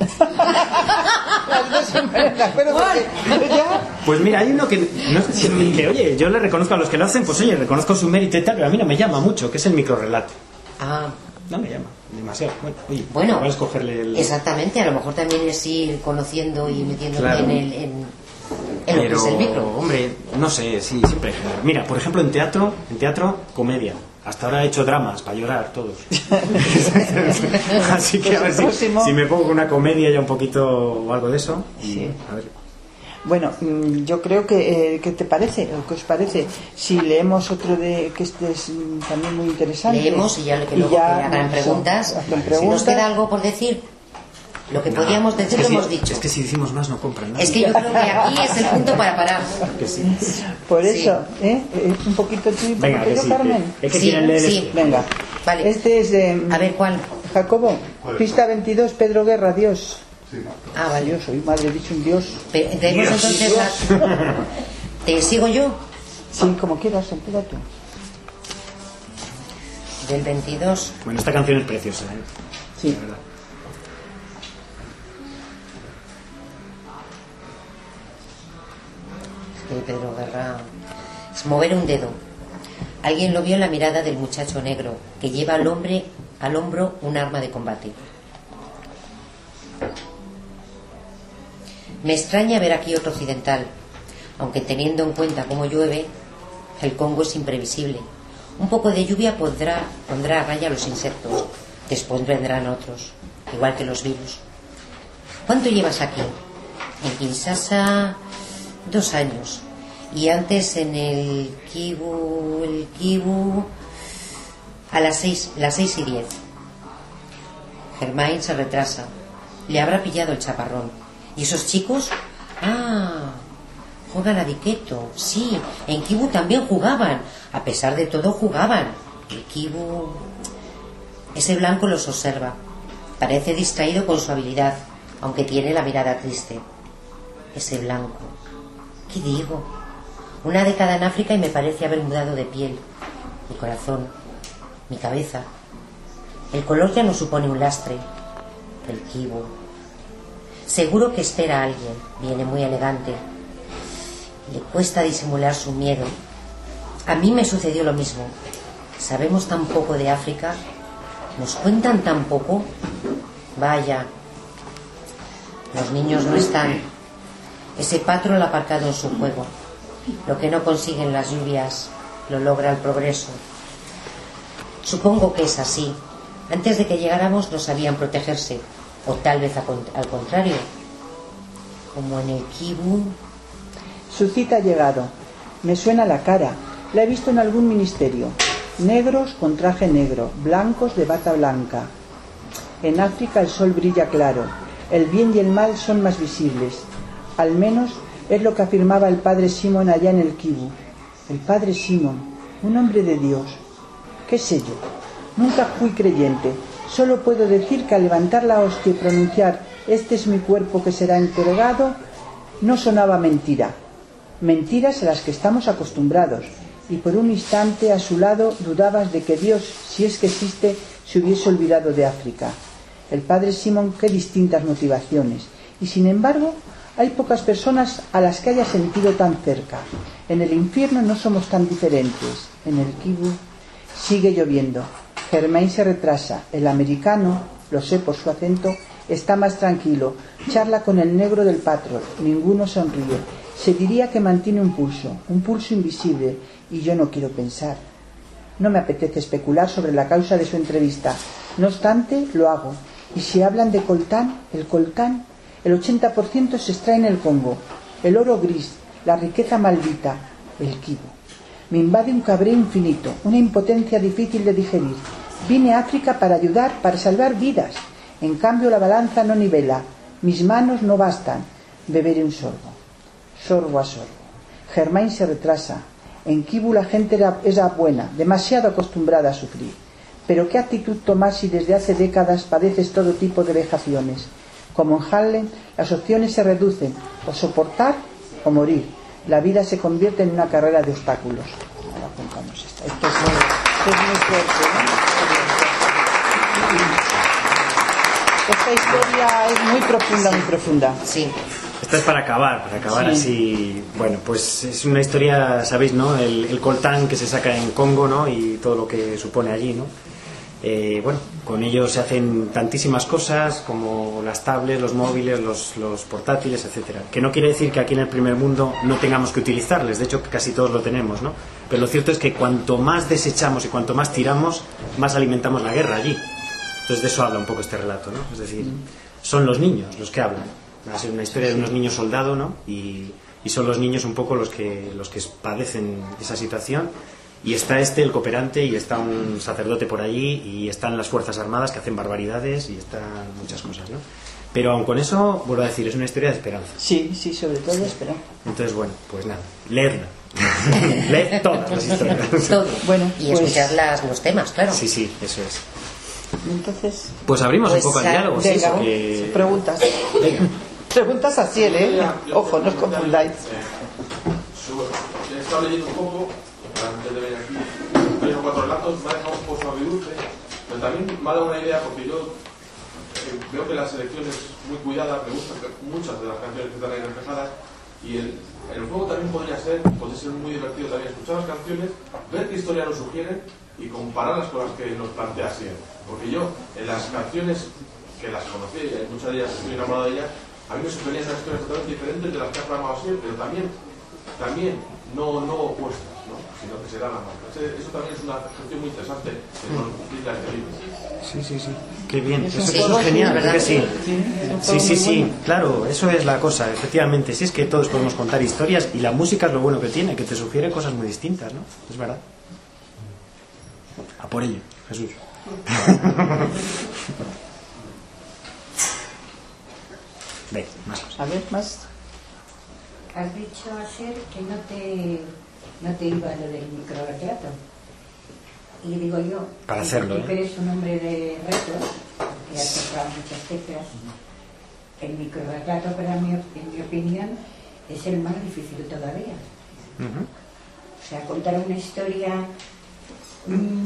Pues mira, hay uno que oye, yo le reconozco a los que lo hacen, pues oye, reconozco su mérito y tal, pero a mí no me llama mucho, que es el microrelato. No me llama demasiado. Bueno, voy a escogerle exactamente, a lo mejor también es ir conociendo y metiéndote en lo que es el micro. Hombre, no sé, sí, siempre. Mira, por ejemplo, en teatro, comedia. Hasta ahora he hecho dramas para llorar todos. Así que a ver si me pongo una comedia ya un poquito o algo de eso. Sí. A ver. Bueno, yo creo que ¿qué te parece? ¿O qué os parece? Si leemos otro que este es también muy interesante. Leemos y ya luego hagan preguntas. Si nos queda algo por decir, lo que podíamos decir lo hemos dicho. Es que si decimos más no compran nada. Es que yo creo que aquí es el punto para parar. Que sí. Por eso, un poquito tú y un poquito yo, Carmen. Es que quieren leer esto. Venga. Vale. Este es de... A ver, ¿cuál? Jacobo, pista 22, Pedro Guerra, Dios. Sí. Vale. Dios, soy madre, he dicho un Dios. Tenemos entonces ¿Te sigo yo? Sí, como quieras, empieza tú. Del 22. Bueno, esta canción es preciosa, ¿eh? Sí. La verdad. Pedro Guerra. Es mover un dedo. Alguien lo vio en la mirada del muchacho negro que lleva al hombro un arma de combate. Me extraña ver aquí otro occidental, aunque teniendo en cuenta cómo llueve, el Congo es imprevisible. Un poco de lluvia pondrá a raya a los insectos, después vendrán otros, igual que los virus. ¿Cuánto llevas aquí? En Kinshasa 2 años, y antes en el Kivu a las 6:10. Germain se retrasa. Le habrá pillado el chaparrón. ¿Y esos chicos? Juegan a diqueto. Sí, en Kivu también jugaban. A pesar de todo jugaban. El Kivu... Ese blanco los observa. Parece distraído con su habilidad, aunque tiene la mirada triste. Ese blanco. ¿Qué digo? 1 década en África y me parece haber mudado de piel. Mi corazón. Mi cabeza. El color ya no supone un lastre. El Kivu. Seguro que espera a alguien. Viene muy elegante. Le cuesta disimular su miedo. A mí me sucedió lo mismo. Sabemos tan poco de África. Nos cuentan tan poco. Vaya. Los niños no están. Ese patrón aparcado en su juego. Lo que no consiguen las lluvias lo logra el progreso. Supongo que es así. Antes de que llegáramos no sabían protegerse. O tal vez al contrario, como en el Kivu. Su cita ha llegado. Me suena la cara. La he visto en algún ministerio. Negros con traje negro, blancos de bata blanca. En África el sol brilla claro. El bien y el mal son más visibles. Al menos es lo que afirmaba el padre Simón allá en el Kivu. El padre Simón, un hombre de Dios. ¿Qué sé yo? Nunca fui creyente. Solo puedo decir que al levantar la hostia y pronunciar «Este es mi cuerpo que será entregado», no sonaba mentira. Mentiras a las que estamos acostumbrados. Y por un instante a su lado dudabas de que Dios, si es que existe, se hubiese olvidado de África. El padre Simón, qué distintas motivaciones. Y sin embargo, Hay pocas personas a las que haya sentido tan cerca. En el infierno no somos tan diferentes. En el kibbutz sigue lloviendo. Germain se retrasa. El americano, lo sé por su acento, está más tranquilo. Charla con el negro del patrón. Ninguno sonríe. Se diría que mantiene un pulso invisible, y yo no quiero pensar. No me apetece especular sobre la causa de su entrevista. No obstante, lo hago. Y si hablan de coltán, el 80% se extrae en el Congo. El oro gris, la riqueza maldita, el kibbutz. Me invade un cabreo infinito, una impotencia difícil de digerir. Vine a África para ayudar, para salvar vidas. En cambio la balanza no nivela. Mis manos no bastan. Beberé un sorbo. Sorbo a sorbo. Germain se retrasa. En kibbutz la gente es buena, demasiado acostumbrada a sufrir. Pero ¿qué actitud tomar si desde hace décadas padeces todo tipo de vejaciones? Como en Harlem, las opciones se reducen, o soportar o morir. La vida se convierte en una carrera de obstáculos. Ahora contamos esto. Esto es muy fuerte, ¿no? Esta historia es muy profunda, muy profunda. Sí. Esta es para acabar sí. Así. Bueno, pues es una historia, sabéis, ¿no? El coltán que se saca en Congo, ¿no? Y todo lo que supone allí, ¿no? Bueno, con ellos se hacen tantísimas cosas como las tablets, los móviles, los portátiles, etcétera. Que no quiere decir que aquí en el primer mundo no tengamos que utilizarles, de hecho casi todos lo tenemos, ¿no? Pero lo cierto es que cuanto más desechamos y cuanto más tiramos, más alimentamos la guerra allí. Entonces de eso habla un poco este relato, ¿no? Es decir, son los niños los que hablan. Va a ser una historia de unos niños soldados, ¿no? Y son los niños un poco los que padecen esa situación. Y está el cooperante, y está un sacerdote por allí, y están las fuerzas armadas que hacen barbaridades, y están muchas cosas, ¿no? Pero aun con eso, vuelvo a decir, es una historia de esperanza. Sí, sobre todo de esperanza. Entonces, bueno, pues nada, leedla. Leed todas las historias. Todo. Bueno, y escuchar los temas, claro. Sí, eso es. Entonces, pues abrimos un poco el diálogo. Venga, sí, porque... preguntas. Venga. Preguntas a Ciel, ¿eh? Ojo, no os confundáis. He estado leyendo un poco antes de venir aquí, 3 o 4 relatos, me ha dejado un poco agridulce, pero también me ha dado una idea, porque yo veo que la selección es muy cuidada, me gustan muchas de las canciones que están ahí reflejadas, y el juego también podría ser muy divertido también escuchar las canciones, ver qué historia nos sugieren y compararlas con las que nos plantea Sier. Porque yo, en las canciones que las conocí, y muchas de ellas estoy enamorado de ellas, a mí me sugerían unas historias totalmente diferentes de las que ha programado Sier, pero también no opuestas, ¿no? Sino que se dan la mano. Eso también es una cuestión muy interesante que nos explica este libro. Sí. Qué bien. Eso es genial, ¿verdad? Sí, claro, eso es la cosa, efectivamente. Sí, es que todos podemos contar historias, y la música es lo bueno que tiene, que te sugiere cosas muy distintas, ¿no? Es verdad. A por ello, Jesús. Ve, más. A ver, más. Has dicho ayer que no te iba lo del microrretrato. Y digo yo, para hacerlo, tú eres un hombre de retos, que has tocado muchas teclas, el microrretrato para mí, en mi opinión, es el más difícil todavía. O sea, contar una historia en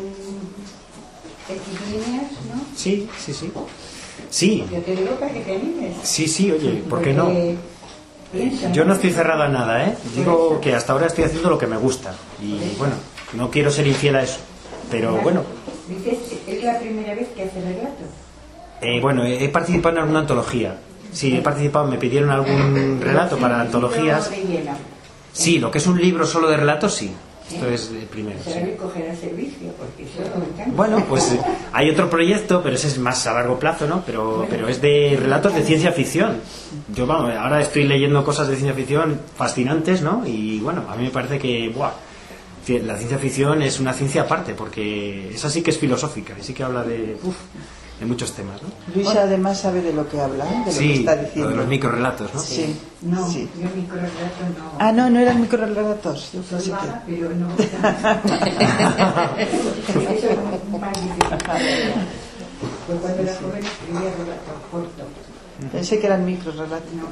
líneas, ¿no? Sí. Yo te digo para que te animes. Sí, oye, ¿por qué no? Yo no estoy cerrado a nada, ¿eh? Digo que hasta ahora estoy haciendo lo que me gusta. Y bueno, no quiero ser infiel a eso. Pero bueno. Dices, ¿es la primera vez que haces relato? Bueno, he participado en alguna antología. Sí, he participado, me pidieron algún relato para antologías. Sí, lo que es un libro solo de relatos, sí. Esto es el primero. Se debe coger al servicio, porque eso me encanta. Bueno, pues hay otro proyecto, pero ese es más a largo plazo, ¿no? Pero es de relatos de ciencia ficción. Yo, vamos, ahora estoy leyendo cosas de ciencia ficción fascinantes, ¿no? Y bueno, a mí me parece que, la ciencia ficción es una ciencia aparte, porque esa sí que es filosófica, y sí que habla de muchos temas, ¿no? Luisa además sabe de lo que habla, ¿eh? De lo que está diciendo. De los microrelatos, ¿no? Sí. No, sí. Yo microrelato no. Ah, no eran microrelatos. Yo Soy pensé mala, pero no. Eso es más difícil. Pues cuando era joven escribía relatos cortos. Pensé que eran microrelatos. No.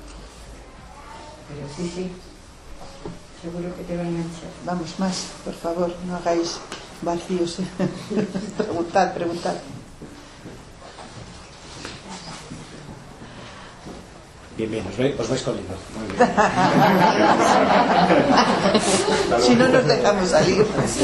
Pero sí. Seguro que te va a enganchar. Vamos, más, por favor, no hagáis vacíos. preguntad. Bien, os vais con libros. Muy bien. Si no nos dejamos salir.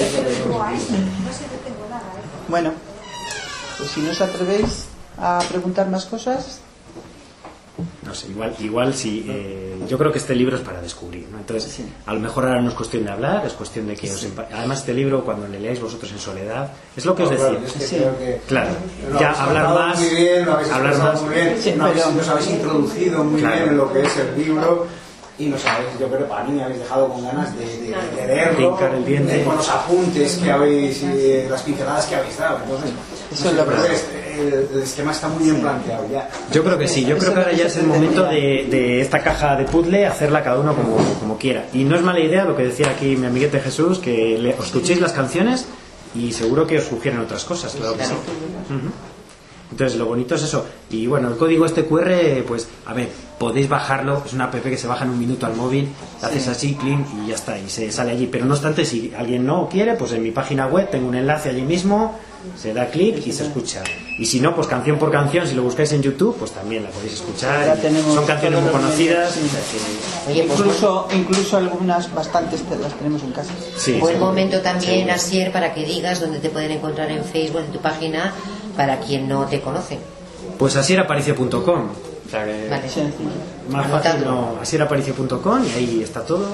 Bueno, pues si no os atrevéis a preguntar más cosas. No sé, igual sí. Yo creo que este libro es para descubrir, ¿no? Entonces, sí. A lo mejor ahora no es cuestión de hablar, es cuestión de que os además este libro, cuando le leáis vosotros en soledad, es lo que os decía. Claro, es que sí. Creo que claro, ya hablar más, muy bien, hablar más, muy bien, sí, nos habéis introducido muy bien en lo que es el libro. Y nos habéis, yo creo que para mí me habéis dejado con ganas de leerlo, con los apuntes que habéis, las pinceladas que habéis dado. Entonces, eso es lo el esquema está muy bien planteado ya. Yo creo que sí, yo creo que ahora ya es el momento de esta caja de puzzle hacerla cada uno como quiera. Y no es mala idea lo que decía aquí mi amiguete Jesús, que os escuchéis las canciones y seguro que os sugieren otras cosas, claro que sí. Entonces lo bonito es eso. Y bueno, el código este QR, pues a ver, podéis bajarlo, es una app que se baja en un minuto al móvil, haces así, clic y ya está, y se sale allí. Pero no obstante, si alguien no quiere, pues en mi página web tengo un enlace allí mismo, se da clic y se escucha. Y si no, pues canción por canción, si lo buscáis en YouTube, pues también la podéis escuchar. Son canciones muy conocidas. Sí. Oye, pues incluso algunas, bastantes las tenemos en casa. Sí, buen momento también, Asier, para que digas dónde te pueden encontrar en Facebook, en tu página, para quien no te conoce. Pues asieraparicio.com. O sea que vale. Más fácil, no, asieraparicio.com y ahí está todo.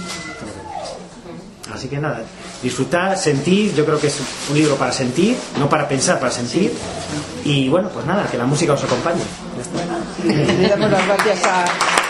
Así que nada, disfrutar, sentir. Yo creo que es un libro para sentir, no para pensar, para sentir. Y bueno, pues nada, que la música os acompañe. Le damos las gracias a